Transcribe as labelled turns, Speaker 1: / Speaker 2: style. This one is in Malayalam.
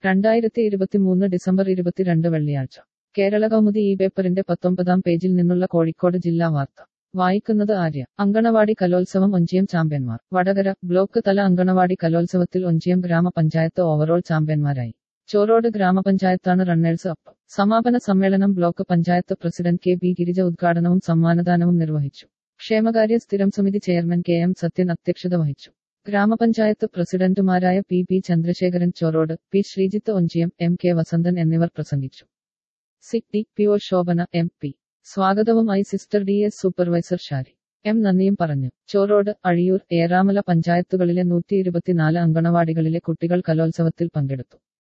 Speaker 1: 2023 ഡിസംബർ 22 വെള്ളിയാഴ്ച കേരള കൗമുദി ഈ പേപ്പറിന്റെ 19-ാം പേജിൽ നിന്നുള്ള കോഴിക്കോട് ജില്ലാ വാർത്ത വായിക്കുന്നത് ആര്യ. അങ്കണവാടി കലോത്സവം ഒഞ്ചിയം ചാമ്പ്യന്മാർ. വടകര. ബ്ലോക്ക് തല അങ്കണവാടി കലോത്സവത്തിൽ ഒഞ്ചിയം ഗ്രാമപഞ്ചായത്ത് ഓവറോൾ ചാമ്പ്യന്മാരായി. ചോറോട് ഗ്രാമപഞ്ചായത്താണ് റണ്ണേഴ്സ് അപ്പ്. സമാപന സമ്മേളനം block panchayat president K. B. Girija ഉദ്ഘാടനവും സമ്മാനദാനവും നിർവഹിച്ചു. ക്ഷേമകാര്യ സ്ഥിരം സമിതി ചെയർമാൻ കെ. എം. സത്യൻ അധ്യക്ഷത വഹിച്ചു. ഗ്രാമപഞ്ചായത്ത് പ്രസിഡന്റുമാരായ P. P. Chandrasekharan Chorode, P. Sreejith Onchiyam, M. K. Vasanthan എന്നിവർ പ്രസംഗിച്ചു. City P. O. Shobhana M. P. സ്വാഗതവും I sister D. S. Supervisor Shari M. നന്ദിയും പറഞ്ഞു. ചോറോട്, അഴിയൂർ, ഏറാമല പഞ്ചായത്തുകളിലെ 124 അങ്കണവാടികളിലെ കുട്ടികൾ കലോത്സവത്തിൽ പങ്കെടുത്തു.